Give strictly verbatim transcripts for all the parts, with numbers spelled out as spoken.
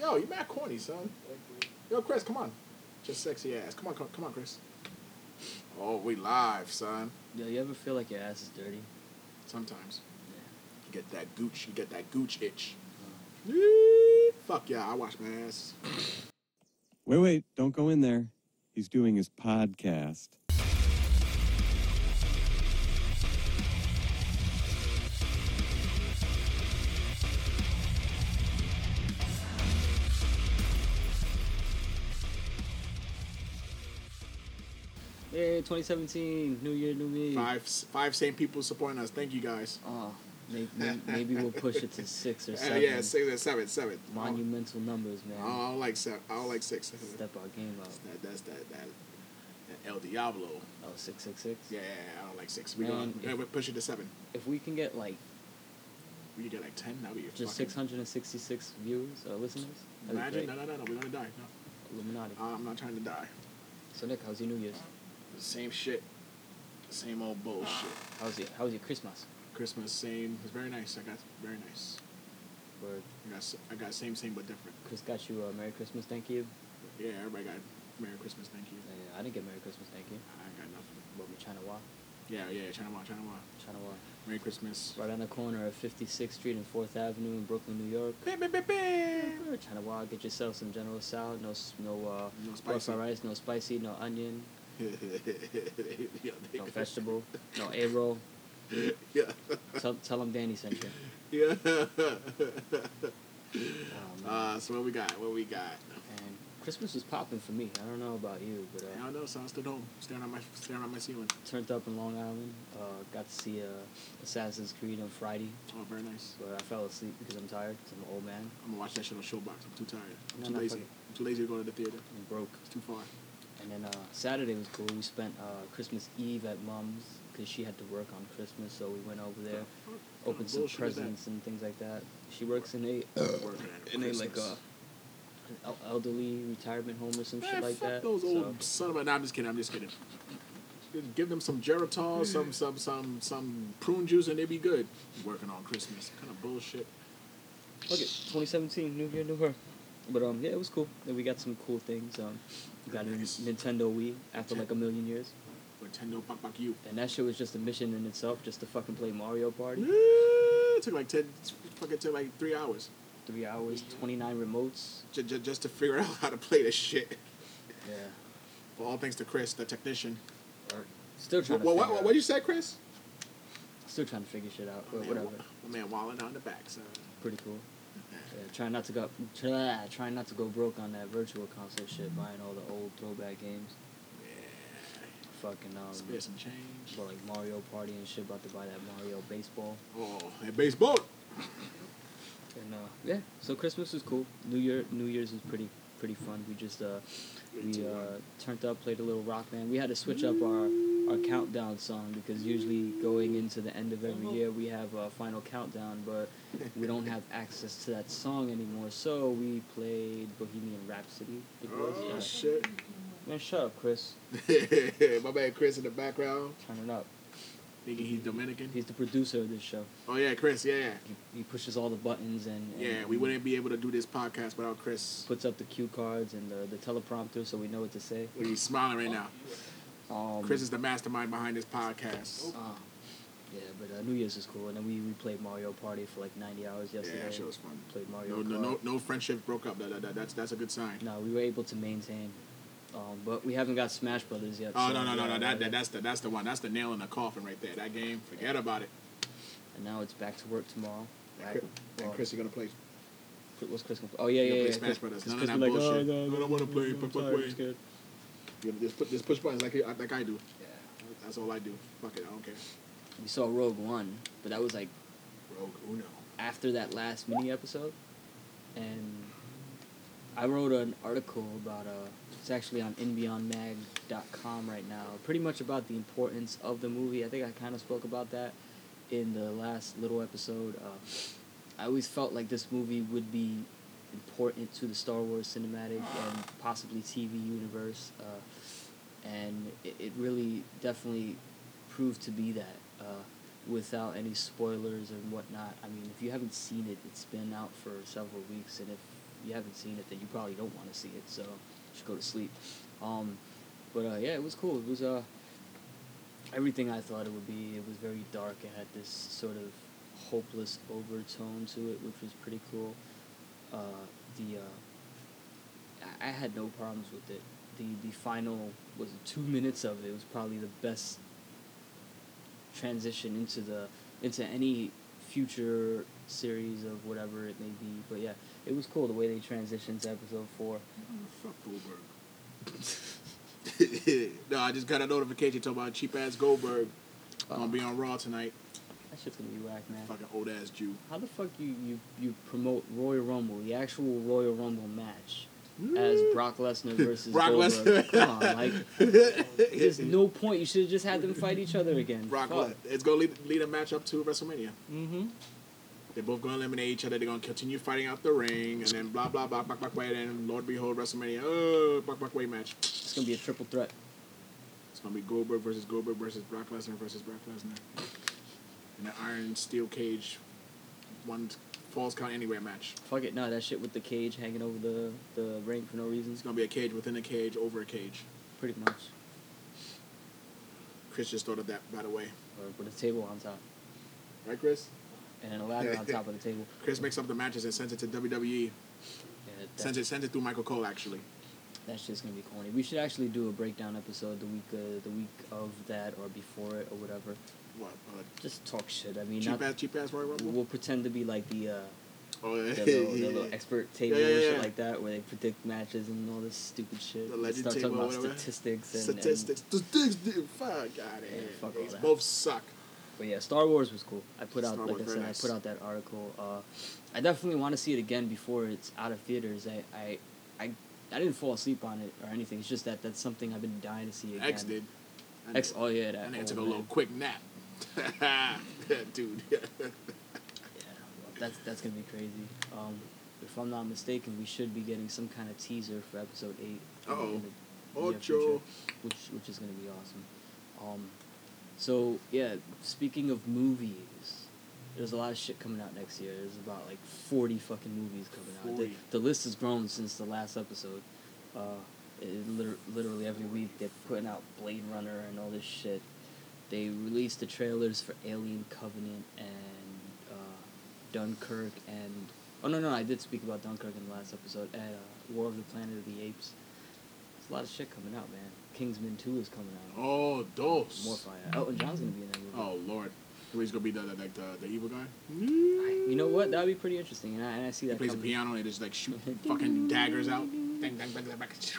Yo, you mad corny, son. Yo, Chris, come on. Just sexy ass. Come on, come, come on, Chris. Oh, we live, son. Yo, you ever feel like your ass is dirty? Sometimes. Yeah. You get that gooch. You get that gooch itch. Uh. Fuck yeah, I wash my ass. Wait, wait, don't go in there. He's doing his podcast. Hey, twenty seventeen, New Year, New Me. Five, five same people supporting us. Thank you guys. Oh, maybe, maybe we'll push it to six or Uh, seven. yeah, six or seven, seven. Monumental numbers, man. I don't, I don't like seven. I don't like six. Step our game up. That, that's that, that that El Diablo. Oh, six six six. Yeah, I don't like six. We Man, gonna we push it to seven. If we can get like We could get like ten. That'd be just fucking- six hundred and sixty-six viewers, uh, listeners. that'd be Imagine. great. No, no, no, no. We're gonna die. No. Illuminati. Uh, I'm not trying to die. So Nick, how's your New Year's? Same shit. Same old bullshit. How's your How's your Christmas? Christmas, same. It was very nice. I got very nice. Word. I got s- I got same, same but different. Chris got you a Merry Christmas, thank you. Yeah, everybody got Merry Christmas, thank you. Yeah, I didn't get Merry Christmas, thank you. I ain't got nothing. But we China Wa. Yeah, yeah, China Wa, China Wa. China Wa. Merry Christmas. Right on the corner of fifty-sixth Street and fourth Avenue in Brooklyn, New York. Bam, bam, bam, bam. China Wa, get yourself some General Tso, no s- no uh, No pork spicy. fried rice, no spicy, no onion, Yeah, they- no vegetable, no A-roll. Yeah. Tell, tell them Danny sent you. Yeah. Oh, man. Uh, so what we got? What we got? And Christmas was popping for me. I don't know about you, but I uh, don't know, so I stood home, staring at my staring at my ceiling. turned up in Long Island. Uh, got to see uh, Assassin's Creed on Friday, Oh, very nice. but I fell asleep because I'm tired. Because I'm an old man. I'm gonna watch that shit on Showbox. I'm too tired. I'm No, too no, lazy. fuck it. I'm too lazy to go to the theater. I'm broke. It's too far. And then uh, Saturday was cool. We spent uh, Christmas Eve at Mom's because she had to work on Christmas, so we went over there, What opened some bullshit is that? presents and things like that. She works in a Working at in a like Christmas. a an el- elderly retirement home or some Man, shit like fuck that. those So, old son of a. Nah, I'm just kidding. I'm just kidding. Just give them some Geritol, some some some some prune juice, and they be good. Working on Christmas, kind of bullshit. okay, twenty seventeen, new year, new her. But um, yeah, it was cool. And we got some cool things. Um, we got a Nice. Nintendo Wii after like a million years, Nintendo, fuck, fuck you. and that shit was just a mission in itself, just to fucking play Mario Party. It took like ten, fucking took like three hours, Three hours, twenty nine remotes. j- j- just to figure out how to play this shit. Yeah. For all thanks to Chris, the technician. Or still trying What to. what figure what out- you say, Chris? Still trying to figure shit out, My but man, whatever. My man walling out in the back, son. Pretty cool. Yeah, trying not to go, try, trying not to go broke on that virtual console shit, buying all the old throwback games. Yeah. Fucking um, Spare some change. but like Mario Party and shit. About to buy that Mario baseball. Oh, and baseball. And uh, yeah, so Christmas was cool. New Year, New Year's was pretty, pretty fun. We just uh, we uh, turned up, played a little rock band. We had to switch up our, our countdown song because usually going into the end of every year we have a final countdown, but we don't have access to that song anymore. So we played Bohemian Rhapsody. I think it was. Oh Uh, shit. Man, shut up, Chris. My man Chris in the background, Turn it up. thinking he's Dominican. He's the producer of this show. Oh yeah, Chris. Yeah, yeah. He, he pushes all the buttons and, and Yeah, we wouldn't be able to do this podcast without Chris. puts up the cue cards and the, the teleprompter so we know what to say. He's smiling right now. Um, Chris is the mastermind behind this podcast. Uh, yeah, but uh, New Year's is cool, and then we, we played Mario Party for like ninety hours yesterday. Yeah, that shit was fun. Played Mario No, no, Kart. no, no friendships broke up. That, that, that, that's that's a good sign. No, we were able to maintain, um, but we haven't got Smash Brothers yet. Oh so, no, no, no, yeah, no. That, yeah. that that's the that's the one. That's the nail in the coffin right there. That game. Forget about it. And now it's back to work tomorrow. And Right? Chris, and Well, Chris, you gonna play? what's Chris gonna play? Oh yeah, You yeah, gonna yeah. play Smash Chris- Brothers. Chris None of be that like, bullshit. Oh, no, No, I don't wanna play. I'm Fuck, fuck, tired, I'm wait. scared. You just put just push buttons like like I do. Yeah. That's all I do. Fuck it. I don't care. We saw Rogue One, but that was like Rogue Uno. after that last mini episode, and I wrote an article about uh it's actually on in beyond mag dot com right now, pretty much about the importance of the movie. I think I kind of spoke about that in the last little episode. Uh, I always felt like this movie would be important to the Star Wars cinematic and possibly T V universe, uh, and it, it really definitely proved to be that. Uh, without any spoilers and whatnot. I mean, if you haven't seen it, it's been out for several weeks, and if you haven't seen it, then you probably don't want to see it. So you should go to sleep. Um, but uh, yeah, it was cool. It was uh everything I thought it would be. It was very dark. It had this sort of hopeless overtone to it, which was pretty cool. Uh, the uh, I, I had no problems with it. The the final was two minutes of it. It was probably the best transition into the into any future series of whatever it may be. But yeah, it was cool the way they transitioned to episode four. Oh, fuck Goldberg. No, I just got a notification talking about cheap ass Goldberg Uh, gonna be on Raw tonight. That shit's gonna be whack, man. Fucking old ass Jew. How the fuck you, you, you promote Royal Rumble, the actual Royal Rumble match, as Brock Lesnar versus Brock Goldberg? Lesnar. Come on, like, there's no point. You should have just had them fight each other again. Brock Fuck. Lesnar. It's gonna lead, lead a match up to WrestleMania. Mm-hmm. They're both gonna eliminate each other. They're gonna continue fighting out the ring, and then blah blah blah, back back way, and then Lord behold WrestleMania. Oh, back back way match. It's gonna be a triple threat. It's gonna be Goldberg versus Goldberg versus Brock Lesnar versus Brock Lesnar. In the iron steel cage, one falls count anywhere match. Fuck it, no, that shit with the cage hanging over the, the ring for no reason. It's gonna be a cage within a cage over a cage. Pretty much. Chris just thought of that, by the way. Or with a table on top. Right, Chris? And then a ladder on top of the table. Chris makes up the matches and sends it to W W E. Yeah, that, Sends it, sends it through Michael Cole, actually. that shit's gonna be corny. We should actually do a breakdown episode the week uh, the week of that or before it or whatever. What? Uh, Just talk shit. I mean, cheap not, ass, cheap ass Royal Rumble. we'll pretend to be like the uh, Oh, yeah. the, little, the little expert table Yeah, yeah, and shit yeah. like that, where they predict matches and all this stupid shit. The legend Start table talking or about whatever. statistics and Statistics. Statistics, dude. Fuck out of Yeah, here. fuck all These that. both suck. And, but yeah, Star Wars was cool. I put out, Star like Wars, I said, very nice. I put out that article. Uh, I definitely want to see it again before it's out of theaters. I, I, I, I didn't fall asleep on it or anything. It's just that that's something I've been dying to see again. X did. X. Oh yeah, that. And oh, then took a man. little quick nap. Dude. Yeah, well, that's that's gonna be crazy. Um, if I'm not mistaken, we should be getting some kind of teaser for episode eight. in the- Uh-oh. in the near Ocho. future, which which is gonna be awesome. Um, so yeah, speaking of movies, there's a lot of shit coming out next year. There's about like forty fucking movies coming out. The, forty. the list has grown since the last episode. Uh, it, liter- literally every week they're putting out Blade Runner and all this shit. They released the trailers for Alien Covenant and uh, Dunkirk and oh no no I did speak about Dunkirk in the last episode and uh, War of the Planet of the Apes. There's a lot of shit coming out, man. Kingsman two is coming out. Oh, dos. More fire. Elton John's gonna be in that movie. Oh, Lord. He's going to be the, the, like the, the evil guy? I, you know what? That would be pretty interesting, and I, and I see He that plays the coming. piano and they just like shoot fucking daggers out. Dang, dang, dang, dang, dang.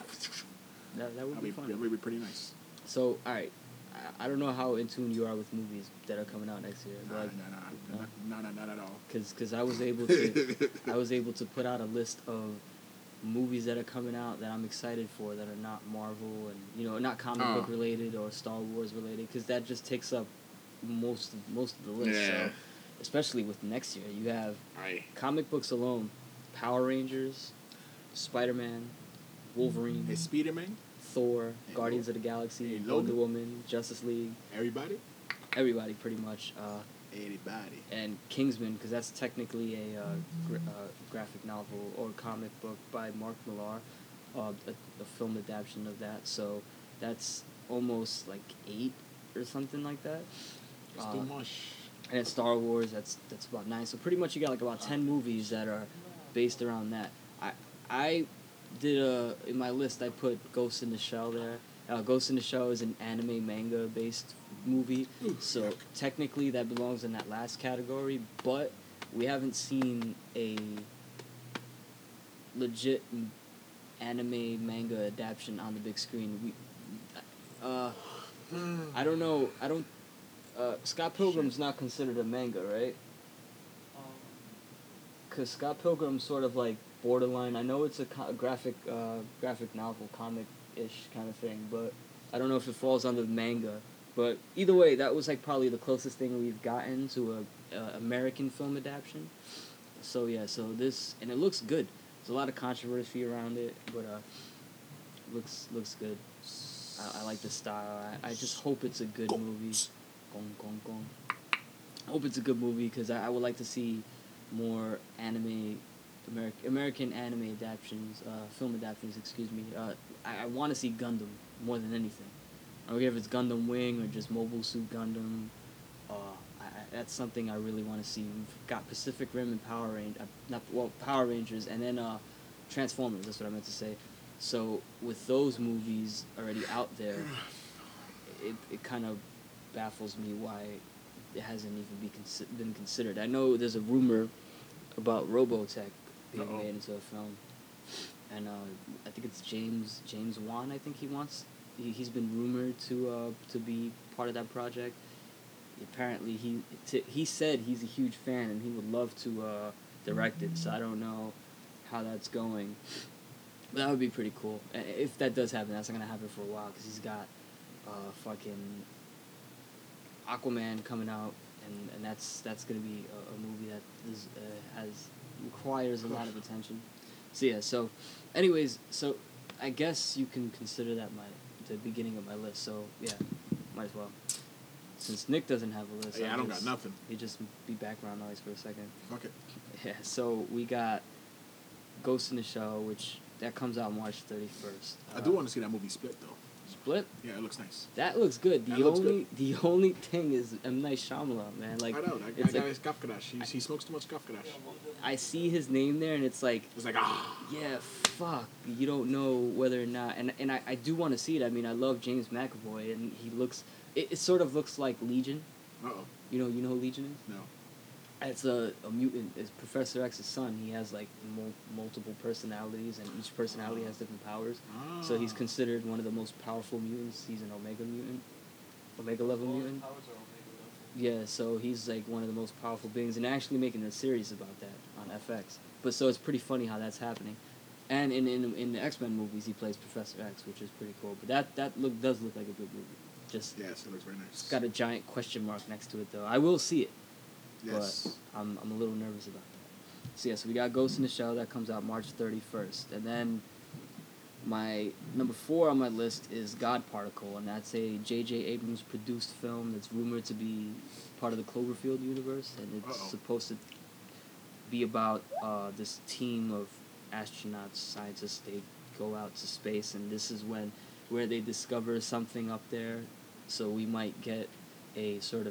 That, that would That'd be be, fun. that would be pretty nice. So, all right. I, I don't know how in tune you are with movies that are coming out next year, Nah, but like, nah, nah, nah, nah, nah, not at all. because because I was able to I was able to put out a list of movies that are coming out that I'm excited for that are not Marvel and you know not comic Oh. book related or Star Wars related because that just takes up most of, most of the list. Yeah. So, especially with next year, you have Aye. comic books alone: Power Rangers, Spider Man, Wolverine, Hey, Spider-Man? Thor, Hey, Guardians Lo- of the Galaxy, Hey, Wonder Logan. Woman, Justice League, Everybody? everybody pretty much. Uh, Everybody. and Kingsman, because that's technically a uh, gra- uh, graphic novel or comic book by Mark Millar, uh, a, a film adaptation of that. So that's almost like eight or something like that. It's Uh, too much. And then Star Wars, that's that's about nine. So pretty much you got like about ten movies that are based around that. I I did a in my list I put Ghost in the Shell there. Uh, Ghost in the Shell is an anime manga based movie, so technically that belongs in that last category. But we haven't seen a legit m- anime manga adaptation on the big screen. We, uh, I don't know. I don't. Uh, Scott Pilgrim's not considered a manga, right? Because Scott Pilgrim's sort of like borderline. I know it's a co- graphic, uh, graphic novel, comic-ish kind of thing, but I don't know if it falls under the manga. But either way, that was like probably the closest thing we've gotten to a, a American film adaptation. So yeah, so this and it looks good. There's a lot of controversy around it, but uh, looks looks good. I, I like the style. I, I just hope it's a good movie. Gong, gong, gong. I hope it's a good movie because I, I would like to see more anime American American anime adaptations, uh, film adaptations. Excuse me. Uh, I, I want to see Gundam more than anything. I don't care if it's Gundam Wing or just Mobile Suit Gundam. Uh, I, I, that's something I really want to see. We've got Pacific Rim and Power Rangers, uh, not well Power Rangers, and then uh, Transformers. That's what I meant to say. So with those movies already out there, it it kind of baffles me why it hasn't even be consi- been considered. I know there's a rumor about Robotech being Uh-oh. made into a film, and uh, I think it's James James Wan. I think he wants. He, he's been rumored to uh, to be part of that project. Apparently, he t- he said he's a huge fan and he would love to uh, direct it. So I don't know how that's going. But that would be pretty cool. If that does happen, that's not gonna happen for a while because he's got uh, fucking Aquaman coming out, and, and that's that's gonna be a, a movie that is uh, has requires a lot of attention. So yeah. So, anyways, so I guess you can consider that my the beginning of my list. So yeah, might as well. Since Nick doesn't have a list, Yeah, I'll I don't just, got nothing. You just be background noise for a second. Fuck it. Yeah. So we got Ghost in the Shell, which that comes out March thirty-first. I do want to see that movie Split though. Split. Yeah, it looks nice. That looks good. The That looks only the only thing is M. Night Shyamalan, man. Like I know that, it's that guy like, is Kafkadash. He, he smokes too much Kafkadash. I see his name there, and it's like, It's like ah. yeah, fuck. You don't know whether or not, and and I, I do want to see it. I mean, I love James McAvoy, and he looks. It, it sort of looks like Legion. Uh oh. You know, you know who Legion is? No. It's a, a mutant. It's Professor X's son. He has like mul- multiple personalities, and each personality has different powers. Ah. So he's considered one of the most powerful mutants. He's an Omega mutant, Omega level mutant. Yeah, so he's like one of the most powerful beings, and they're actually making a series about that on F X. But so it's pretty funny how that's happening. And in in in the X-Men movies, he plays Professor X, which is pretty cool. But that that look does look like a good movie. Just Yes, it looks very nice. it's got a giant question mark next to it, though. I will see it. Yes. But I'm I'm a little nervous about that. So yeah, so we got Ghost in the Shell that comes out March thirty-first, and then my number four on my list is God Particle, and that's a J J Abrams produced film that's rumored to be part of the Cloverfield universe, and it's Uh-oh. supposed to be about uh, this team of astronauts, scientists. They go out to space, and this is when where they discover something up there. So we might get a sort of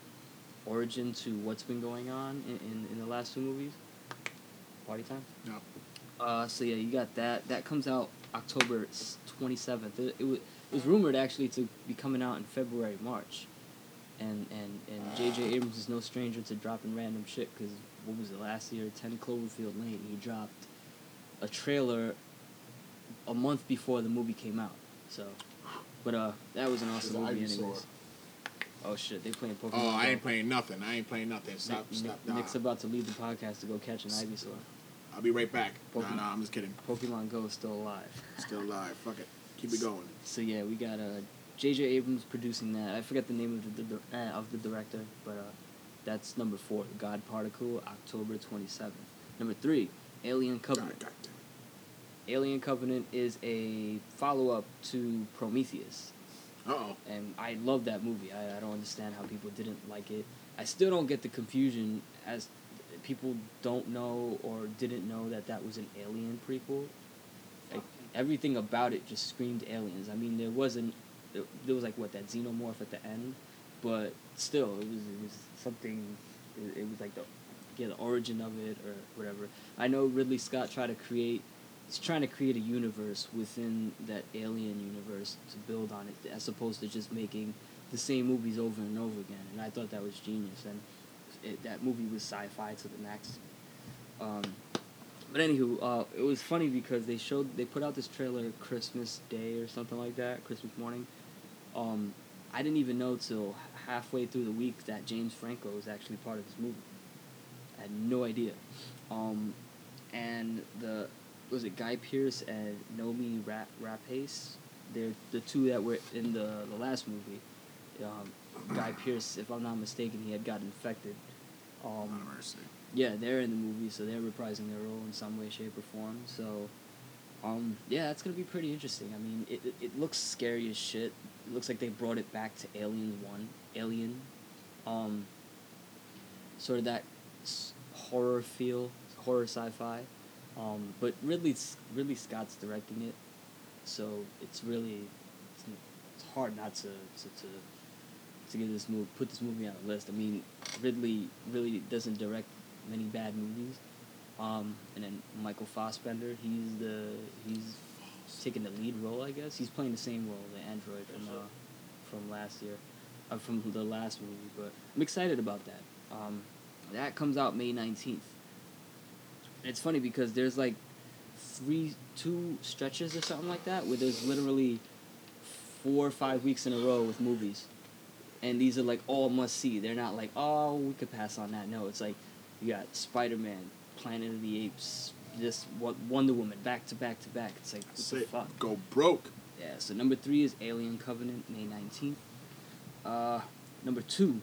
origin to what's been going on in, in, in the last two movies. Party time? No. Uh, so yeah, you got that. That comes out October twenty-seventh. It, it, was, it was rumored actually to be coming out in February, March. And and, and J J Abrams is no stranger to dropping random shit, because what was it, last year, ten Cloverfield Lane, he dropped a trailer a month before the movie came out. So, but uh, that was an awesome movie Ivysaur. anyways. Oh shit, they playing Pokemon. Oh, I Go. ain't playing nothing. I ain't playing nothing. Stop, Nick, stop. Nick, Nah. Nick's about to leave the podcast to go catch an Ivysaur. I'll be right back. Nah, Pokemon. nah, I'm just kidding. Pokemon Go is still alive. Still alive. Fuck it. Keep it going. So yeah, we got uh, J J Abrams producing that. I forget the name of the, the uh, of the director, but uh, that's number four. God Particle, October twenty-seventh. Number three, Alien Covenant. God, God damn it. Alien Covenant is a follow up to Prometheus. Uh-oh. And I love that movie. I, I don't understand how people didn't like it. I still don't get the confusion as people don't know or didn't know that that was an Alien prequel. Like, everything about it just screamed aliens. I mean, there wasn't, there was like what, that xenomorph at the end, but still, it was it was something. It, it was like the yeah the origin of it or whatever. I know Ridley Scott tried to create. He's trying to create a universe within that Alien universe to build on it, as opposed to just making the same movies over and over again. And I thought that was genius. And it, that movie was sci-fi to the max. Um, but anywho, uh, it was funny because they showed they put out this trailer Christmas Day or something like that, Christmas morning. Um, I didn't even know till halfway through the week that James Franco was actually part of this movie. I had no idea. Um, and the was it Guy Pearce and Nomi Ra- Rapace? They're the two that were in the, the last movie. Um, Guy Pearce, if I'm not mistaken, he had got infected. Um, Not a mercy. yeah, they're in the movie, so they're reprising their role in some way, shape, or form. So, um, yeah, that's gonna be pretty interesting. I mean, it, it it looks scary as shit. It looks like they brought it back to Alien One, Alien, um, sort of that s- horror feel, horror sci-fi. Um, but Ridley Ridley Scott's directing it, so it's really it's, it's hard not to to, to to get this movie put this movie on the list. I mean, Ridley really doesn't direct many bad movies. Um, and then Michael Fassbender, he's the he's taking the lead role, I guess. He's playing the same role, the android from uh, from last year, uh, from the last movie. But I'm excited about that. Um, that comes out May nineteenth. It's funny because there's like three, two stretches or something like that where there's literally four or five weeks in a row with movies. And these are like all must see. They're not like, oh, we could pass on that. No, it's like you got Spider-Man, Planet of the Apes, just Wonder Woman, back to back to back. It's like, what Say, the fuck? Go broke. Yeah, so number three is Alien Covenant, May nineteenth. Uh, number two,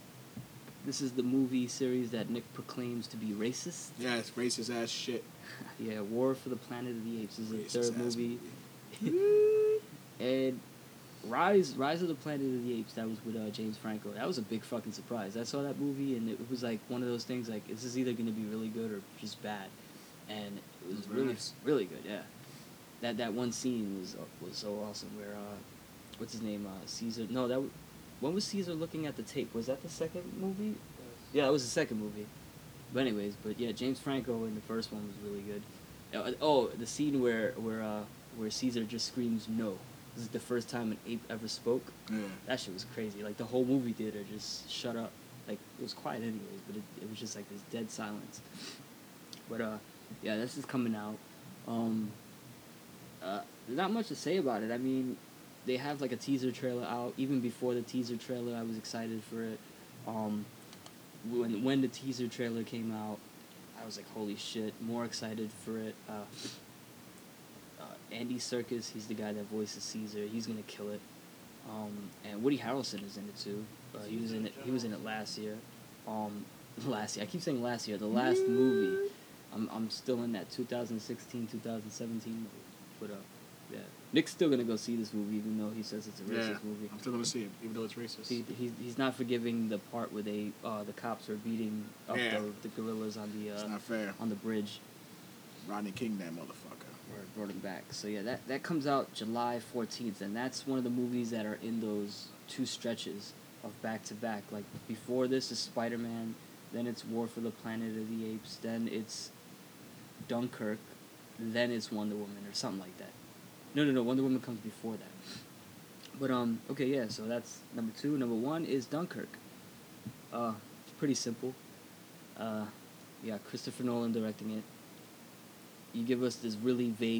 this is the movie series that Nick proclaims to be racist. Yeah, it's racist ass shit. Yeah, War for the Planet of the Apes is the Racist third ass movie. movie. And Rise Rise of the Planet of the Apes, that was with uh, James Franco. That was a big fucking surprise. I saw that movie, and it was like one of those things like, is this either going to be really good or just bad? And it was Very really, nice. really good, yeah. That that one scene was uh, was so awesome where, uh, what's his name, uh, Caesar, no, that w- when was Caesar looking at the tape? Was that the second movie? Yeah, that was the second movie. But anyways, but yeah, James Franco in the first one was really good. Uh, oh, the scene where, where, uh, where Caesar just screams no. This is the first time an ape ever spoke. Yeah. That shit was crazy. Like, the whole movie theater just shut up. Like, it was quiet anyways, but it, it was just like this dead silence. But, uh, yeah, this is coming out. Um, uh, there's not much to say about it. I mean, they have, like, a teaser trailer out. Even before the teaser trailer, I was excited for it. Um, when, when the teaser trailer came out, I was like, holy shit, more excited for it. Uh, Andy Serkis, he's the guy that voices Caesar. He's gonna kill it. Um, and Woody Harrelson is in it too. Uh, he was in it. He was in it last year. Um, last year. I keep saying last year. The last movie. I'm I'm still in that twenty sixteen, twenty seventeen movie. But uh, yeah, Nick's still gonna go see this movie even though he says it's a racist Yeah, movie. I'm still gonna see it, even though it's racist. He, he he's not forgiving the part where they uh the cops are beating up Yeah. the, the gorillas on the uh It's not fair. on the bridge. Rodney King, that motherfucker. Or brought him back. So yeah, that, that comes out July fourteenth, and that's one of the movies that are in those two stretches of back to back. Like before this is Spider-Man, then it's War for the Planet of the Apes, then it's Dunkirk, then it's Wonder Woman or something like that. No, no, no, Wonder Woman comes before that. But um, okay, yeah. So that's number two. Number one is Dunkirk. Uh, it's pretty simple. Uh, yeah, Christopher Nolan directing it. You give us this really vague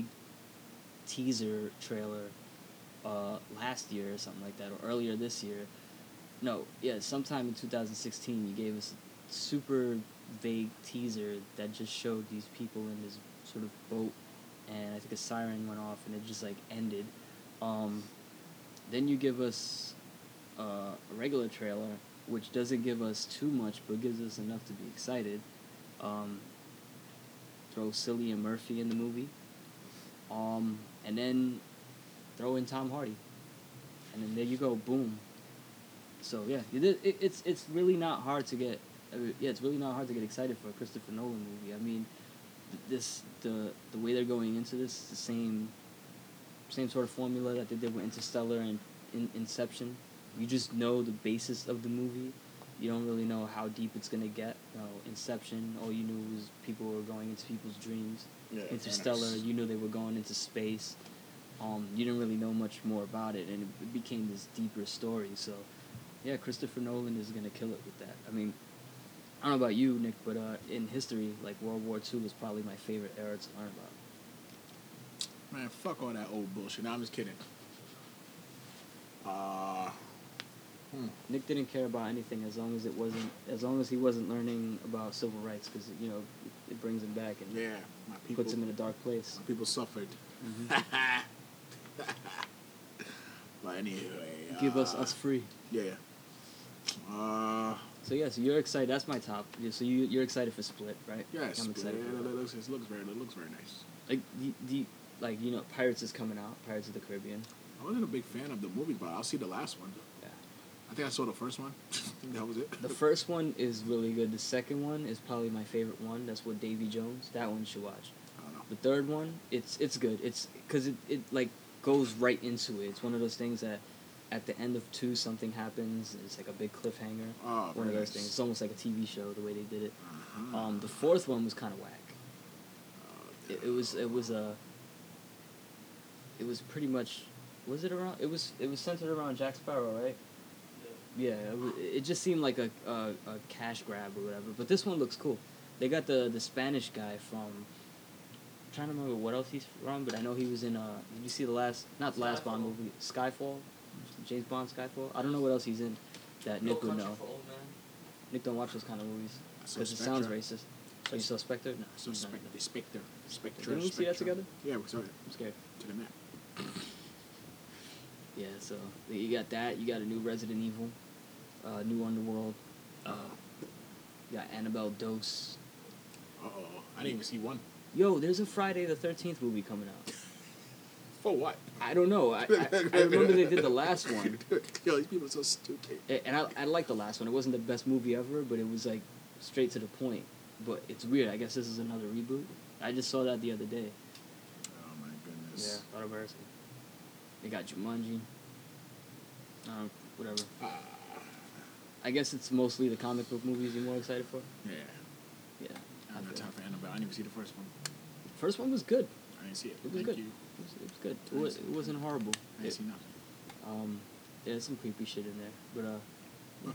teaser trailer uh, last year or something like that, or earlier this year. No, yeah, sometime in two thousand sixteen, you gave us a super vague teaser that just showed these people in this sort of boat, and I think a siren went off, and it just, like, ended. Um, then you give us uh, a regular trailer, which doesn't give us too much, but gives us enough to be excited. Um... Throw Cillian Murphy in the movie, um, and then throw in Tom Hardy, and then there you go, boom. So yeah, it, it, it's it's really not hard to get, uh, yeah, it's really not hard to get excited for a Christopher Nolan movie. I mean, this the the way they're going into this is the same, same sort of formula that they did with Interstellar and in, Inception. You just know the basis of the movie. You don't really know how deep it's gonna get. You know, Inception, all you knew was people were going into people's dreams. Yeah, Interstellar, nice. you knew they were going into space. Um, you didn't really know much more about it, and it became this deeper story. So, yeah, Christopher Nolan is gonna kill it with that. I mean, I don't know about you, Nick, but uh, in history, like World War Two was probably my favorite era to learn about. Man, fuck all that old bullshit. No, I'm just kidding. Uh, hmm. Nick didn't care about anything as long as it wasn't, as long as he wasn't learning about civil rights, because you know it, it brings him back and Yeah, my people. puts him in a dark place. My people suffered. Mm-hmm. But anyway. Give uh, us us free. Yeah. Uh. So yeah, so you're excited. That's my top. Yeah, so you you're excited for Split, right? Yeah, I'm Split. excited. Yeah, for it that. looks, it looks very, it looks very nice. Like the, the like you know Pirates is coming out. Pirates of the Caribbean. I wasn't a big fan of the movie, but I'll see the last one. Yeah. I think I saw the first one. I think that was it. The first one is really good. The second one is probably my favorite one. That's with Davy Jones. That one you should watch. I don't The third one, it's it's good. It's because it, it like goes right into it. It's one of those things that at the end of two something happens. It's like a big cliffhanger. Oh, one of those nice. things. It's almost like a T V show the way they did it. Uh-huh. Um, the fourth one was kind of whack. Oh, It, it was it was a. It was pretty much, was it around? It was it was centered around Jack Sparrow, right? Yeah, it, wa- it just seemed like a, a a cash grab or whatever. But this one looks cool. They got the the Spanish guy from. I'm trying to remember what else he's from, but I know he was in. Uh, did you see the last? Not the last Bond movie, Skyfall, James Bond Skyfall. I don't know what else he's in. That Nick would know. Nick don't watch those kind of movies I saw because it sounds Spectre. racist. Oh, you saw Spectre? No, So he's not Spec- in the it. Spectre. Spectre. Didn't we see that Spectre. together? Yeah, we saw it. I'm scared. To the map. Yeah, so you got that. You got a new Resident Evil, uh, new Underworld. Uh, you got Annabelle Dose. Uh oh. I didn't even see one. Yo, there's a Friday the thirteenth movie coming out. For what? I don't know. I, I, I remember they did the last one, Yo, these people are so stupid. a- and I I liked the last one. It wasn't the best movie ever, but it was like straight to the point. But it's weird. I guess this is another reboot. I just saw that the other day. Oh my goodness. thought embarrassing. They got Jumanji. Uh, whatever. Ah, I guess it's mostly the comic book movies you're more excited for. yeah. Yeah. I have no Okay. time for Annabelle. I didn't even see the first one. First one was good. I didn't see it. It was Thank good. you. It was, it was good. It, was, it wasn't horrible. I didn't It- see nothing. um, there's some creepy shit in there, but uh, Huh.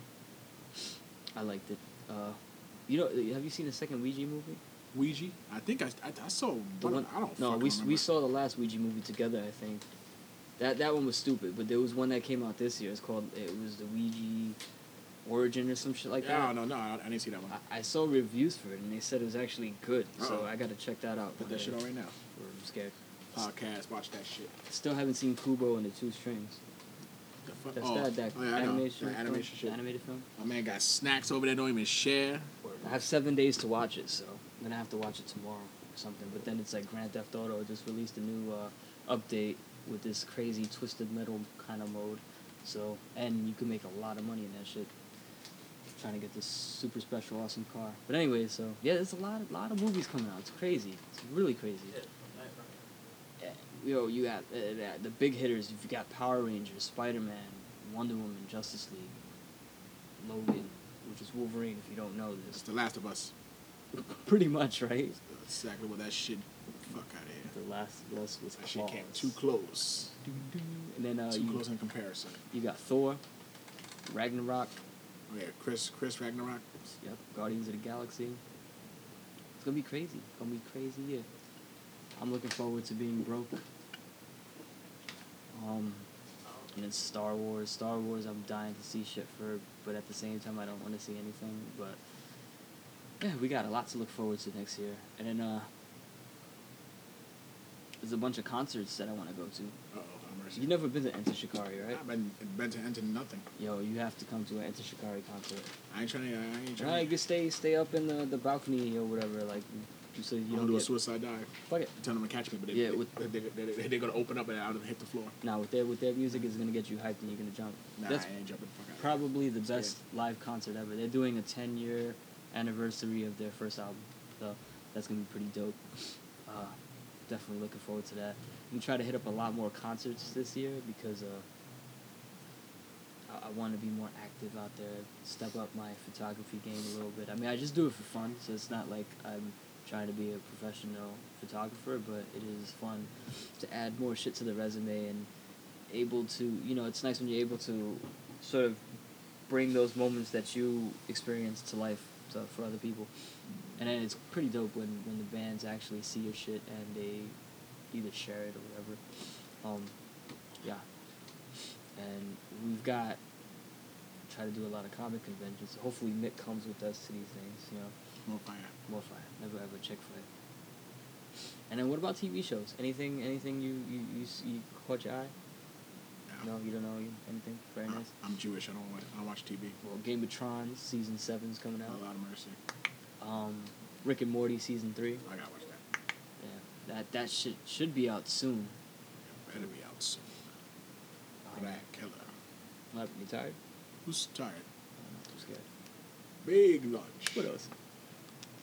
I liked it. Uh, you know, have you seen the second Ouija movie? Ouija? I think I, I, I saw The one. one- I don't No, fucking we remember. we saw the last Ouija movie together. I think that that one was stupid, but there was one that came out this year. It's called it was the Ouija Origin or some shit like Yeah, that. no, no, I, I didn't see that one. I, I saw reviews for it and they said it was actually good, so Uh-oh. I got to check that out. Put one that day. shit on right now. Or I'm scared. Podcast, watch that shit. Still haven't seen Kubo and the Two Strings. The fuck? That's oh, that that oh, yeah, I know. animation That animation film, shit. animated film. My man got snacks over there, don't even share. I have seven days to watch it, so I'm gonna have to watch it tomorrow or something. But then it's like Grand Theft Auto just released a new uh, update with this crazy twisted metal kind of mode. So and you can make a lot of money in that shit. Trying to get this super special awesome car. But anyway, so yeah, there's a lot of lot of movies coming out. It's crazy. It's really crazy. Yeah, yo, you got uh, the- the big hitters. You've got Power Rangers, Spider Man, Wonder Woman, Justice League, Logan, which is Wolverine. If you don't know It's this, The Last of Us. pretty much right. That's exactly what that shit. Fuck out of here. The last list was That shit came Claws. too close. And then uh, Too you, close in comparison. you got Thor, Ragnarok, Oh yeah, Chris, Chris Ragnarok. yep, Guardians of the Galaxy. It's gonna be crazy. It's gonna be a crazy year. I'm looking forward to being broke. Um, and then Star Wars. Star Wars, I'm dying to see shit for, but at the same time, I don't want to see anything. But yeah, we got a lot to look forward to next year. And then uh, there's a bunch of concerts that I want to go to. Uh oh, I'm mercy. You've never been to Enter Shikari, right? I've been been to enter nothing. Yo, you have to come to an Enter Shikari concert. I ain't trying to. I ain't trying. Right, just stay stay up in the, the balcony or whatever, like you so you I'm don't gonna do a get suicide dive. fuck it. Tell them to catch me, but they, Yeah, they, with- they, they, they, they're gonna open up and I'll hit the floor. Now with their with their music is gonna get you hyped and you're gonna jump. Nah, That's I ain't jumping the fuck out. probably the Scared. best live concert ever. They're doing a ten year anniversary of their first album, so that's gonna be pretty dope. Uh, definitely looking forward to that. I'm gonna try to hit up a lot more concerts this year because uh, I, I want to be more active out there, step up my photography game a little bit. I mean, I just do it for fun, so it's not like I'm trying to be a professional photographer, but it is fun to add more shit to the resume and able to, you know, it's nice when you're able to sort of bring those moments that you experience to life so, for other people. And then it's pretty dope when, when the bands actually see your shit and they either share it or whatever. Um, yeah. And we've got, try to do a lot of comic conventions. Hopefully Mick comes with us to these things, you know. More fire. More fire. Never ever check for it. And then what about T V shows? Anything anything you, you, you, s- you caught your eye? No, you don't know anything? Very I'm- nice. I'm Jewish. I don't watch. I don't watch T V. Well, Game of Thrones season seven's coming A out. lot of mercy. Um, Rick and Morty season three. I gotta watch that. Yeah, that that shit should be out soon. It better be out soon. Um, Black killer. what, you tired? Who's tired? I'm not too scared. Big lunch. What else?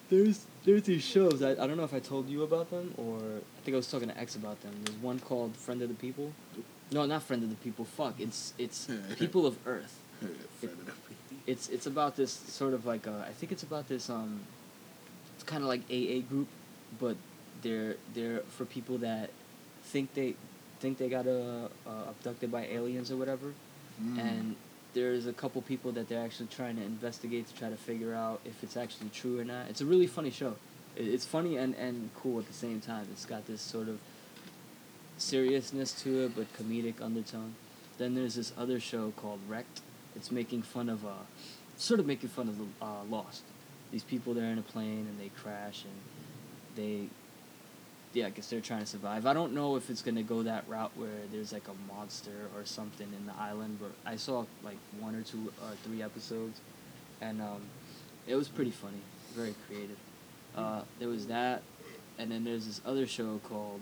There's there's these shows. I, I don't know if I told you about them or I think I was talking to X about them. There's one called Friend of the People. No, not Friend of the People. Fuck. It's it's People of Earth. It, it's it's about this sort of like a, I think it's about this um. It's kind of like A A group, but they're they're for people that think they think they got uh, uh, abducted by aliens or whatever, mm. and there's a couple people that they're actually trying to investigate to try to figure out if it's actually true or not. It's a really funny show. It's funny and, and cool at the same time. It's got this sort of seriousness to it, but comedic undertone. Then there's this other show called Wrecked. It's making fun of, uh, sort of making fun of the uh, Lost. These people, they're in a plane and they crash and they, yeah, I guess they're trying to survive. I don't know if it's going to go that route where there's like a monster or something in the island, but I saw like one or two or three episodes, and um, it was pretty funny, very creative. Uh, there was that, and then there's this other show called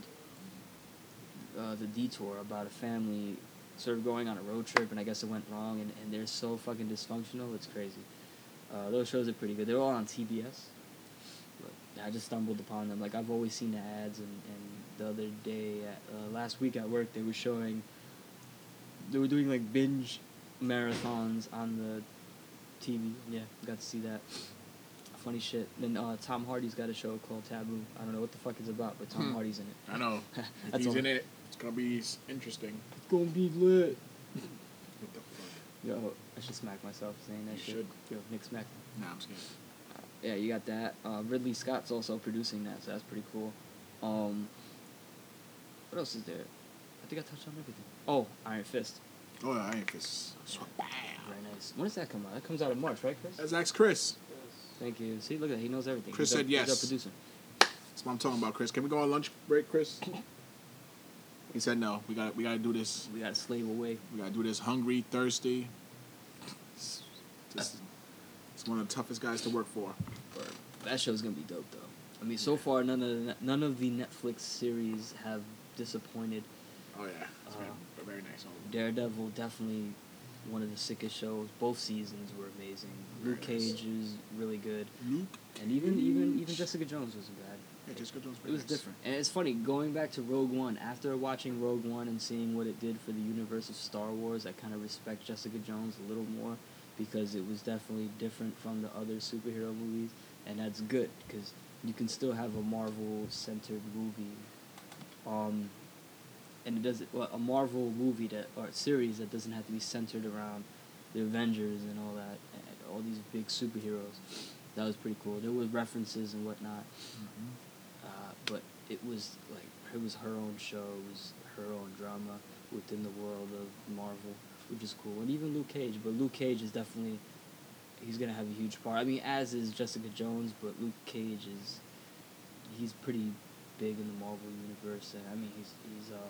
uh, The Detour about a family sort of going on a road trip, and I guess it went wrong, and, and they're so fucking dysfunctional, it's crazy. Uh, those shows are pretty good. They're all on T B S. But I just stumbled upon them. Like, I've always seen the ads, and, and the other day, at, uh, last week at work, they were showing, they were doing, like, binge marathons on the T V. Yeah, got to see that. Funny shit. Then uh, Tom Hardy's got a show called Taboo. I don't know what the fuck it's about, but Tom hmm. Hardy's in it. I know. If he's all. in it, it's going to be interesting. It's going to be lit. What the fuck? Yo, I should smack myself saying that you shit. should. Yo, Nick smack me. Nah, I'm scared. Uh, yeah, you got that. Uh, Ridley Scott's also producing that, so that's pretty cool. Um, what else is there? I think I touched on everything. Oh, Iron Fist. Oh, yeah, Iron Fist. Bam. Very nice. When does that come out? That comes out in March, right, Chris? That's Ask Chris. Thank you. See, look at that. He knows everything. Chris he's said our, yes. He's our producer. That's what I'm talking about, Chris. Can we go on lunch break, Chris? He said no. We got we got to do this. We got to slave away. We got to do this. Hungry, thirsty. It's, just, it's one of the toughest guys to work for. But that show's gonna be dope, though. I mean, so far none of the, none of the Netflix series have disappointed. Oh yeah, it's uh, been very nice. Daredevil, definitely one of the sickest shows. Both seasons were amazing. Very Luke nice. Cage is really good. Luke, and even even even Jessica Jones wasn't bad. Yeah, Jessica Jones. It was nice. different, and it's funny going back to Rogue One. After watching Rogue One and seeing what it did for the universe of Star Wars, I kind of respect Jessica Jones a little more because it was definitely different from the other superhero movies, and that's good because you can still have a Marvel-centered movie, um, and it doesn't well, a Marvel movie that or series that doesn't have to be centered around the Avengers and all that, and all these big superheroes. That was pretty cool. There was references and whatnot. Mm-hmm. Uh, but it was like it was her own show, it was her own drama within the world of Marvel, which is cool. And even Luke Cage, but Luke Cage is definitely he's gonna have a huge part. I mean, as is Jessica Jones, but Luke Cage is he's pretty big in the Marvel universe, and I mean he's he's uh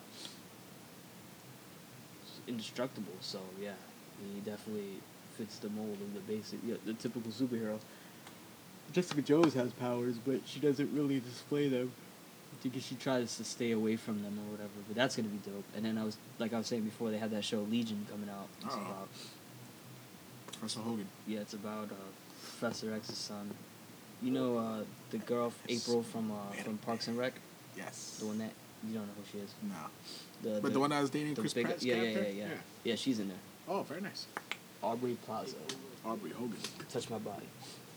indestructible. So yeah, he definitely fits the mold of the basic, yeah, the typical superhero. Jessica Jones has powers, but she doesn't really display them. I think she tries to stay away from them or whatever. But that's gonna be dope. And then I was, like I was saying before, they had that show Legion coming out. It's oh. about Professor Hogan. Yeah, it's about uh, Professor X's son. You know uh, the girl yes. April from uh, from Parks and Rec. Yes. The one that you don't know who she is. No. The, but the, the one that was dating the Chris big, Pratt's yeah, yeah, character? yeah, yeah, yeah. Yeah, she's in there. Oh, very nice. Aubrey Plaza. Aubrey Hogan. Touch my body.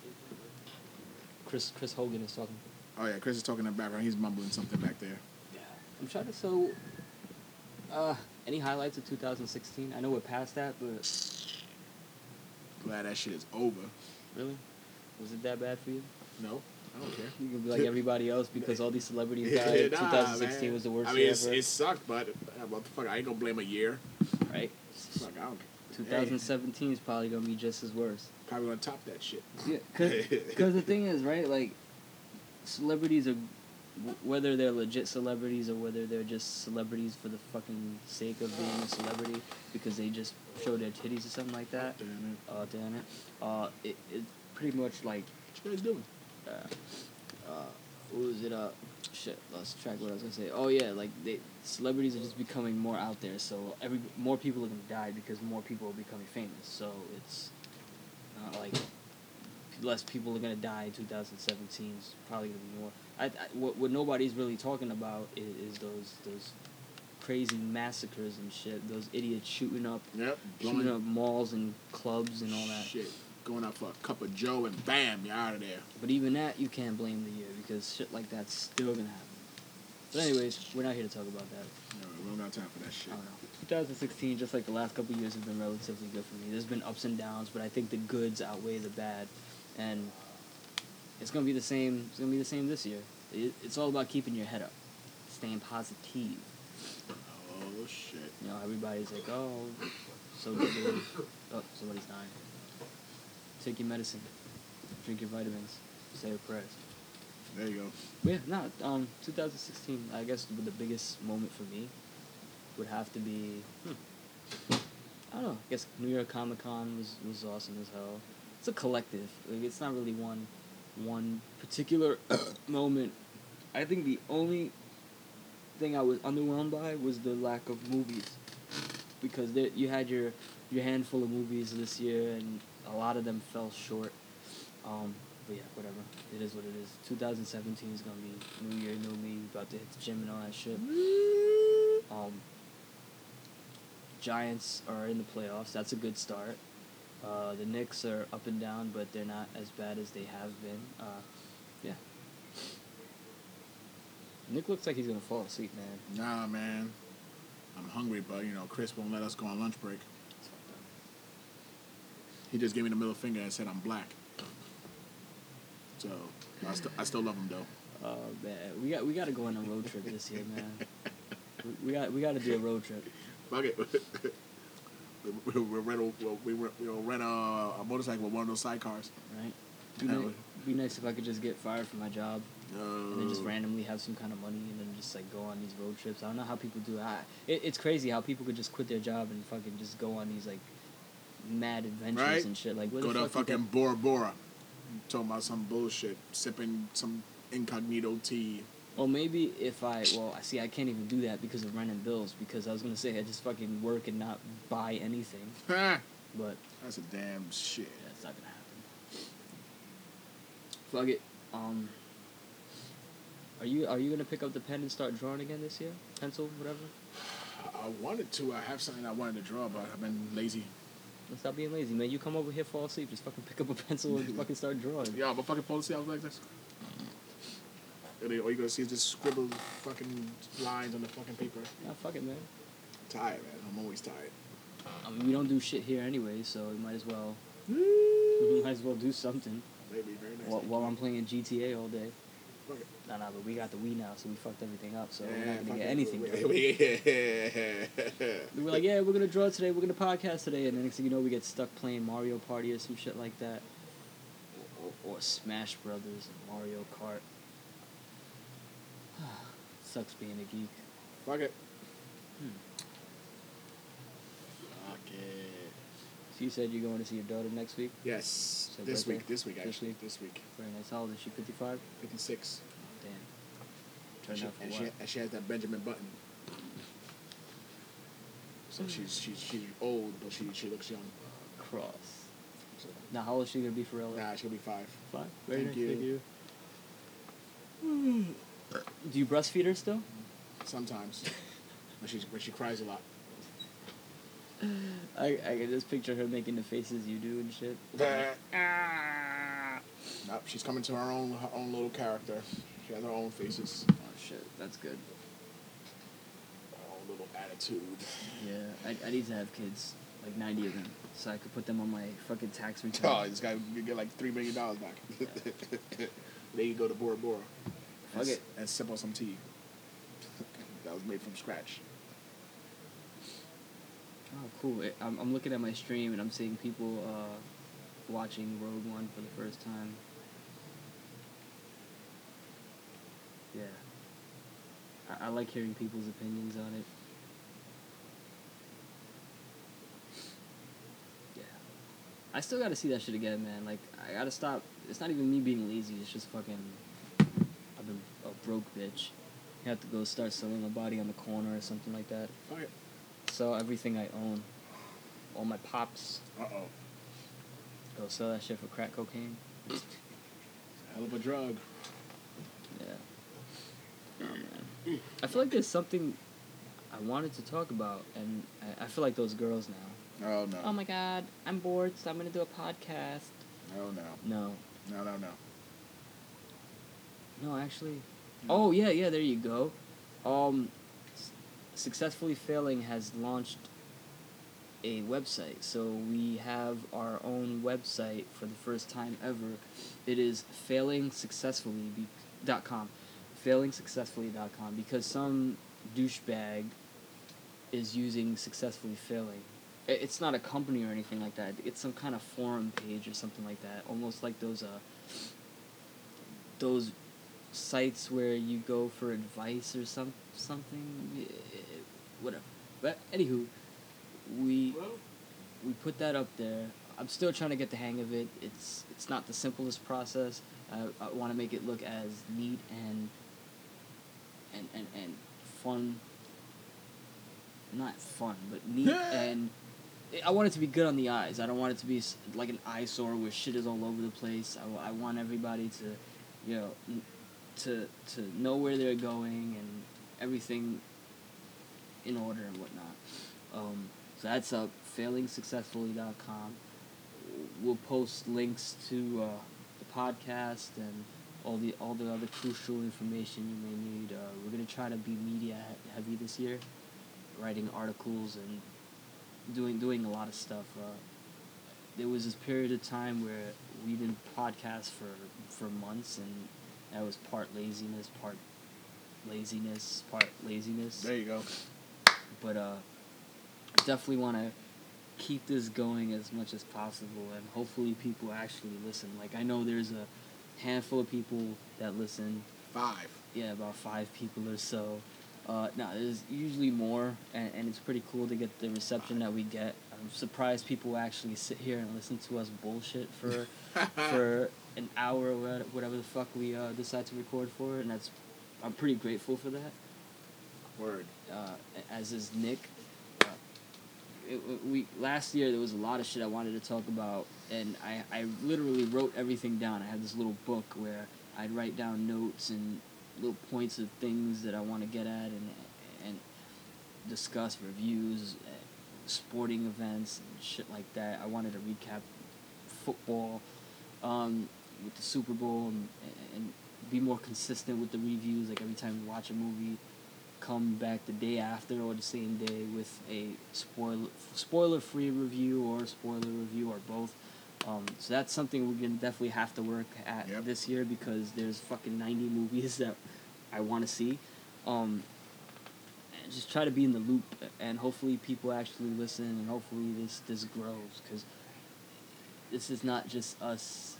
Chris Chris Hogan is talking. Oh yeah, Chris is talking in the background. He's mumbling something back there. Yeah. I'm trying to so. Uh, any highlights of two thousand sixteen? I know we're past that, but. Glad that shit is over. Really? Was it that bad for you? No, I don't care. You can be like everybody else because all these celebrities yeah, died. nah, twenty sixteen man. was the worst I mean, year it's, ever. it sucked, but uh, what the fuck? I ain't gonna blame a year. Right. Fuck, I don't care. twenty seventeen hey. is probably gonna be just as worse. Probably gonna top that shit. Yeah, because the thing is, right? Like, celebrities are, whether they're legit celebrities or whether they're just celebrities for the fucking sake of being a celebrity because they just show their titties or something like that. Damn it. Oh, damn it. Uh, it, it's pretty much like. What you guys doing? Uh, uh, what was it? Uh, shit, lost track of what I was gonna say. Oh yeah, like they celebrities are just becoming more out there, so every more people are gonna die because more people are becoming famous. So it's not like less people are gonna die in two thousand seventeen. It's probably gonna be more. I, I what what nobody's really talking about is, is those those crazy massacres and shit. Those idiots shooting up, Yep. shooting up malls and clubs and all that. Shit. Going out for a cup of Joe and bam, you're out of there. But even that, you can't blame the year because shit like that's still gonna happen. But anyways, we're not here to talk about that. No, we don't got time for that shit. I don't know. twenty sixteen, just like the last couple of years, have been relatively good for me. There's been ups and downs, but I think the goods outweigh the bad, and it's gonna be the same. It's gonna be the same this year. It, it's all about keeping your head up, staying positive. Oh shit. You know, everybody's like, oh, so good. Oh, somebody's dying. Take your medicine. Drink your vitamins. Say your prayers. There you go. But yeah, no, um, twenty sixteen, I guess the biggest moment for me would have to be, hmm, I don't know, I guess New York Comic Con was, was awesome as hell. It's a collective. Like, it's not really one one particular moment. I think the only thing I was underwhelmed by was the lack of movies. Because there, you had your, your handful of movies this year, and a lot of them fell short. Um, but yeah, whatever. It is what it is. twenty seventeen is going to be New Year, New Me. We about to hit the gym and all that shit. Um, Giants are in the playoffs. That's a good start. Uh, the Knicks are up and down, but they're not as bad as they have been. Uh, yeah. Nick looks like he's going to fall asleep, man. Nah, man. I'm hungry, but, you know, Chris won't let us go on lunch break. He just gave me the middle finger and said I'm black. So, I, st- I still love him, though. Oh, man. We got we got to go on a road trip this year, man. we, we got we got to do a road trip. Fuck it. we, we, we rent, a, we, we'll rent a, a motorcycle with one of those sidecars. Right? Be, Yeah. ni- be nice if I could just get fired from my job. Uh, And then just randomly have some kind of money and then just like go on these road trips. I don't know how people do it. I, it. It's crazy how people could just quit their job and fucking just go on these like mad adventures Right? and shit. Like where Go the to fuck you fucking Bora Bora. Talking about some bullshit. Sipping some incognito tea. Well, maybe if I, well, I see, I can't even do that because of rent and bills. Because I was gonna say I just fucking work and not buy anything, Ha! but That's a damn shit. that's not gonna happen. Fuck it. Um, are you are you gonna pick up the pen and start drawing again this year? Pencil, whatever. I wanted to. I have something I wanted to draw, but I've been lazy. Let's stop being lazy, man. You come over here, fall asleep, just fucking pick up a pencil and fucking start drawing. Yeah, but fucking policy, I was like this. And then all you gonna see is just scribbled fucking lines on the fucking paper. Nah, fuck it, man. Tired, man. I'm always tired. I mean, we don't do shit here anyway, so we might as well, we might as well do something. Maybe very nice. While, while I'm playing G T A all day. Fuck it. Nah, nah, but we got the Wii now, so we fucked everything up, so we're Yeah, not gonna fuck get it. anything done. Yeah. We were like, yeah, we're gonna draw today, we're gonna podcast today, and the next thing you know, we get stuck playing Mario Party or some shit like that. Or, or, or Smash Brothers and Mario Kart. Sucks being a geek. Fuck it. Hmm. Fuck it. So you said you're going to see your daughter next week? Yes. So This birthday? week. This week, This actually. week? This week. Very nice. How old is she? fifty-five? fifty-six. Damn. And Turned she, out for and, what? she, and she has that Benjamin Button. So she's she's she's old, but she she looks young. Cross. So, Now, how old is she going to be for real? nah, she'll be five. Five? Very Thank nice. you. Thank you. Do you breastfeed her still? Sometimes, when she when she cries a lot. I I can just picture her making the faces you do and shit. Nope, she's coming to her own her own little character. She has her own faces, Oh shit, that's good. her own little attitude. Yeah, I, I need to have kids, like ninety of them, so I could put them on my fucking tax Oh, return. this guy you get like three million dollars back. Then you go to Bora Bora. Fuck and, it. and sip on some tea. That was made from scratch. Oh, cool. It, I'm I'm looking at my stream and I'm seeing people uh, watching Rogue One for the first time. Yeah. I, I like hearing people's opinions on it. Yeah. I still gotta see that shit again, man. Like, I gotta stop. It's not even me being lazy. It's just fucking. I've been a broke bitch. You have to go start selling my body on the corner or something like that. Fuck it. Sell everything I own. All my pops. Uh oh. Go sell that shit for crack cocaine. It's a hell of a drug. Yeah. Oh, man. I feel like there's something I wanted to talk about, and I, I feel like those girls now. Oh, no. Oh, my God. I'm bored, so I'm going to do a podcast. Oh, no. No. No, no, no. No, actually. Oh, yeah, yeah, there you go. Um, S- Successfully Failing has launched a website. So we have our own website for the first time ever. It is failing successfully dot com. failing successfully dot com because some douchebag is using Successfully Failing. I- It's not a company or anything like that. It's some kind of forum page or something like that. Almost like those uh those sites where you go for advice or some something. Eh, Whatever. But anywho, we we put that up there. I'm still trying to get the hang of it. It's it's not the simplest process. I, I want to make it look as neat and and, and, and fun. Not fun, but neat and I want it to be good on the eyes. I don't want it to be s- like an eyesore where shit is all over the place. I, w- I want everybody to, you know, n- to to know where they're going and everything in order and whatnot. Um, so that's up, failing successfully dot com. We'll post links to uh, the podcast and all the all the other crucial information you may need. Uh, we're gonna try to be media he- heavy this year, writing articles and doing doing a lot of stuff. Uh, there was this period of time where we didn't podcast for for months, and that was part laziness, part laziness, part laziness. There you go. But uh, definitely want to keep this going as much as possible, and hopefully people actually listen. Like, I know there's a handful of people that listen. Five. Yeah, about five people or so. Uh, no, there's usually more, and, and it's pretty cool to get the reception that we get. I'm surprised people actually sit here and listen to us bullshit for for an hour or wha- whatever the fuck we uh, decide to record for, and that's I'm pretty grateful for that. Word. Uh, as is Nick. Uh, it, we last year there was a lot of shit I wanted to talk about, and I, I literally wrote everything down. I had this little book where I'd write down notes and little points of things that I want to get at and and discuss reviews, uh, sporting events and shit like that. I wanted to recap football um, with the Super Bowl and, and be more consistent with the reviews. Like every time we watch a movie, come back the day after or the same day with a spoiler spoiler free review or spoiler review or both. Um, so that's something we're gonna definitely have to work at Yep. this year because there's fucking ninety movies that I want to see. Um, and just try to be in the loop, and hopefully people actually listen, and hopefully this this grows because this is not just us.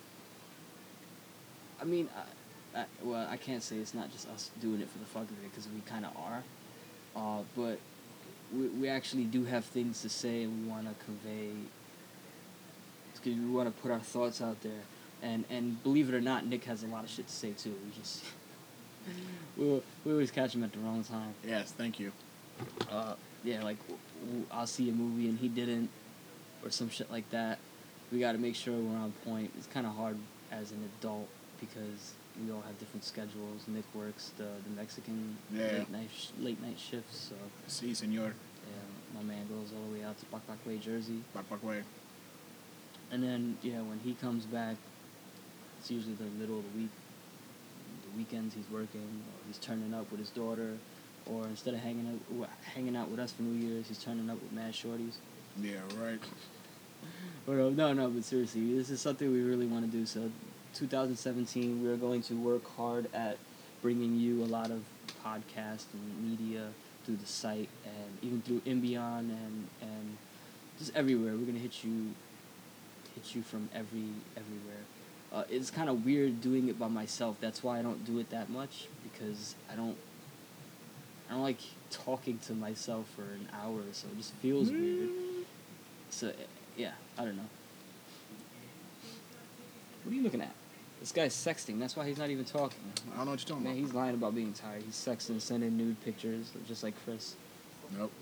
I mean, I, I, well, I can't say it's not just us doing it for the fuck of it because we kind of are, uh, but we we actually do have things to say and we want to convey. Because we want to put our thoughts out there, and and believe it or not, Nick has a lot of shit to say too. We just we we always catch him at the wrong time. Yes, thank you. Uh, yeah, like w- w- I'll see a movie and he didn't, or some shit like that. We got to make sure we're on point. It's kind of hard as an adult because we all have different schedules. Nick works the the Mexican Yeah. late night sh- late night shifts, so Si, senor. yeah, my man goes all the way out to Pak Pak Way, Jersey. Back, back way. And then, yeah, when he comes back, it's usually the middle of the week. The weekends he's working, or he's turning up with his daughter, or instead of hanging out, w- hanging out with us for New Year's, he's turning up with mad shorties. Yeah, right. Or, uh, no, no, but seriously, this is something we really want to do. So, twenty seventeen, we're going to work hard at bringing you a lot of podcasts and media through the site, and even through Imbion and and just everywhere. We're gonna hit you. hit you from every everywhere. Uh, it's kind of weird doing it by myself. That's why I don't do it that much because I don't I don't like talking to myself for an hour or so. It just feels weird. So uh, yeah, I don't know. What are you looking at? This guy's sexting. That's why he's not even talking. I don't know what you're talking Man, about. he's lying about being tired. He's sexting, sending nude pictures, just like Chris. Nope.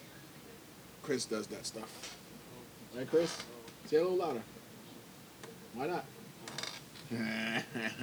Chris does that stuff. Right, Chris? Say it a little louder. Why not? My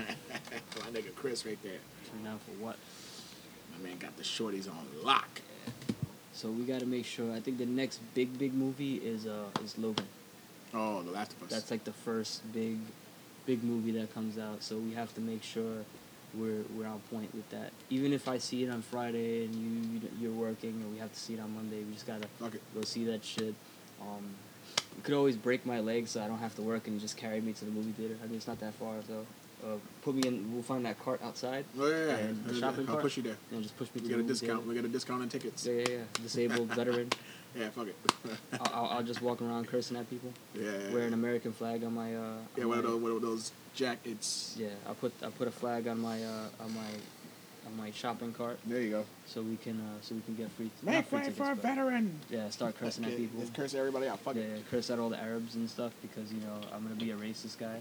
nigga Chris right there. Turn down for what? My man got the shorties on lock. So we got to make sure. I think the next big, big movie is uh is Logan. Oh, The Last of Us. That's like the first big, big movie that comes out. So we have to make sure we're we're on point with that. Even if I see it on Friday and you you're working and we have to see it on Monday, we just gotta Fuck it. go see that shit. Um, you could always break my leg so I don't have to work and just carry me to the movie theater. I mean, it's not that far, so uh, put me in. We'll find that cart outside. Oh yeah, yeah. And the yeah. shopping I'll cart. push you there. And just push me to We the get a movie discount. theater. We get a discount on tickets. Yeah, yeah, yeah. Disabled veteran. Yeah, fuck it. I'll, I'll, I'll just walk around cursing at people. Yeah, yeah. Wear an American flag on my. Uh, Yeah, on one of my- those, one of those jackets. Yeah, I put I put a flag on my uh, on my on my shopping cart There you go. so we can uh, so we can get free. not Make free way tickets, for a but- veteran. Yeah, start cursing at Yeah, people. Just curse everybody out. Fuck Yeah, it. yeah, curse at all the Arabs and stuff because you know I'm gonna be a racist guy.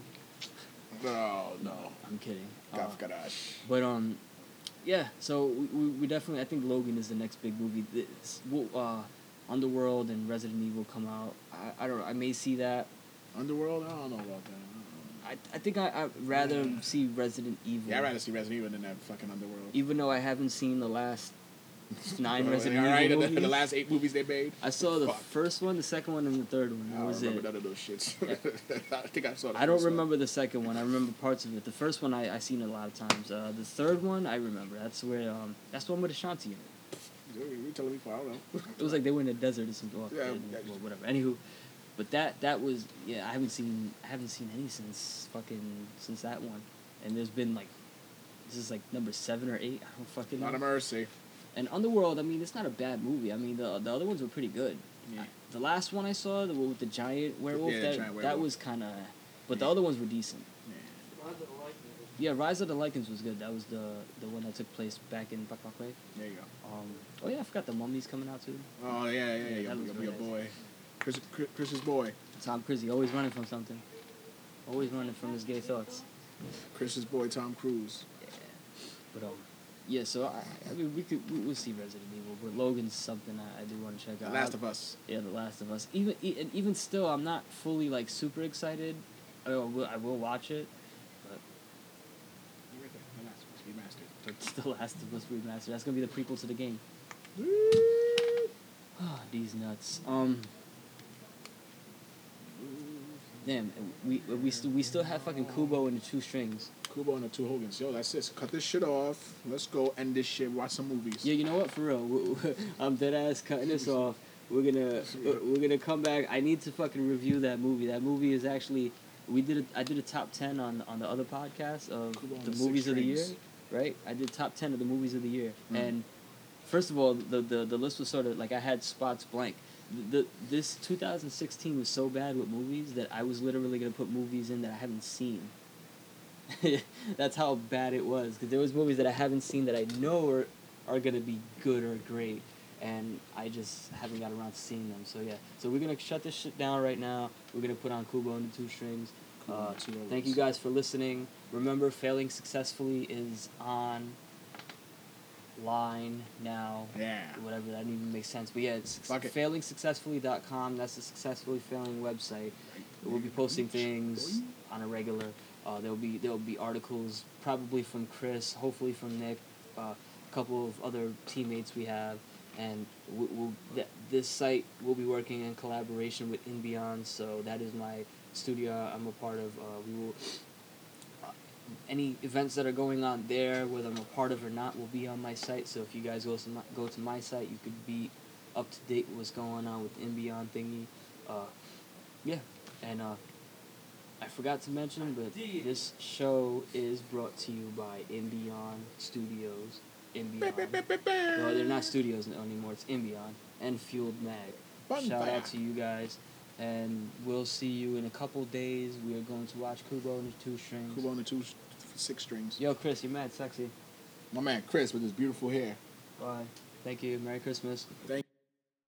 No, no. I'm kidding. Uh, Gaf Gadash. but um, yeah. So we, we, we definitely I think Logan is the next big movie. This, will, uh, Underworld and Resident Evil come out. I I don't know. I may see that. Underworld? I don't know about that. I I I think I I'd rather Yeah. see Resident Evil. don't know. Yeah, I'd rather see Resident Evil than that fucking Underworld. Even though I haven't seen the last nine Oh, Resident all right, Evil the, movies. the last eight movies they made. I saw the Fuck. first one, the second one, and the third one. I That don't was remember it. none of those shits. I think I saw. The I don't first one. remember the second one. I remember parts of it. The first one I I seen it a lot of times. Uh, the third one I remember. That's where um that's the one with Ashanti in it. You telling me? For, I don't know. It was like they were in the desert or something. Well, Yeah, yeah, that- well, whatever. Anywho, but that that was yeah. I haven't seen I haven't seen any since fucking since that one, and there's been like this is like number seven or eight. I don't fucking know. Not a mercy. And Underworld, I mean, it's not a bad movie. I mean, the the other ones were pretty good. Yeah. The last one I saw, the one with the giant werewolf, Yeah, that giant that werewolf. was kind of, but the other ones were decent. Yeah, Rise of the Lycans was good. That was the the one that took place back in Bakmakwe. There you go. Um, oh yeah, I forgot the Mummy's coming out too. Oh yeah, yeah, yeah. Yeah, your, that was your, really your nice. boy, Chris, Chris, Chris's boy, Tom Cruise, always running from something. Always running from his gay thoughts. Chris's boy, Tom Cruise. Yeah. But um, yeah. So I, I mean, we could we, we'll see Resident Evil, but Logan's something I, I do want to check The out. Last of Us. Yeah, The Last of Us. Even e- and even still, I'm not fully like super excited. I will, I will watch it, but Right there, The Last of Us remastered. but it's The Last of Us remastered. That's gonna be the prequel to the game. Ah, these nuts. Um. Damn, we we still we still have fucking Kubo and the two strings. Kubo and the two Hogans. Yo, that's it. Cut this shit off. Let's go end this shit. Watch some movies. Yeah, you know what? For real, we- I'm dead ass cutting this off. We're gonna we're gonna come back. I need to fucking review that movie. That movie is actually we did a, I did a top ten on on the other podcast of Kubo and the the movies Six of the year, Strings. right? I did top ten of the movies of the year, Mm. and first of all, the, the the list was sort of like I had spots blank. The, the this two thousand sixteen was so bad with movies that I was literally gonna put movies in that I haven't seen. That's how bad it was because there was movies that I haven't seen that I know are are gonna be good or great, and I just haven't got around to seeing them. So yeah, so we're gonna shut this shit down right now. We're gonna put on Kubo and the Two Strings. Kubo Uh, and the Two Hogans. thank you guys for listening. Remember, Failing Successfully is on line now. Yeah. Whatever, that didn't even make sense. But yeah, it's Fuck it. failing successfully dot com. That's the Successfully Failing website. We'll be posting things on a regular. Uh, there'll be there'll be articles probably from Chris, hopefully from Nick, uh, a couple of other teammates we have, and we, we'll th- this site will be working in collaboration with In Beyond. So that is my studio I'm a part of. Uh, we will uh, any events that are going on there, whether I'm a part of or not, will be on my site. So if you guys go to my, go to my site, you could be up to date with what's going on with In Beyond thingy. Uh, yeah, and uh, I forgot to mention, but this show is brought to you by In Beyond Studios. In Beyond. No, they're not studios anymore. It's In Beyond and Fueled Mag. Fun Shout fire. out to you guys, and we'll see you in a couple days. We are going to watch Kubo and the Two Strings. Kubo and the Two Six Strings. Yo, Chris, you're mad sexy. My man Chris with his beautiful hair. Bye. Thank you. Merry Christmas. Thank